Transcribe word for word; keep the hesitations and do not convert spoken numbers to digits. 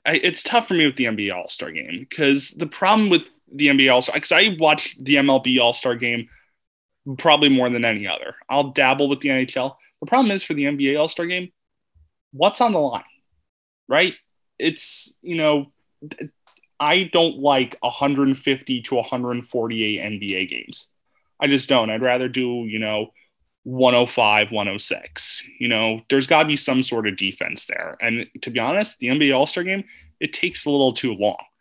I, it's tough for me with the N B A All-Star game because the problem with the N B A All-Star, because I watch the M L B All-Star game probably more than any other. I'll dabble with the N H L. The problem is for the N B A All-Star game, what's on the line, right? It's, you know, I don't like one hundred fifty to one hundred forty-eight N B A games. I just don't. I'd rather do, you know, one oh five, one oh six. You know, there's got to be some sort of defense there. And to be honest, the N B A All Star game, it takes a little too long.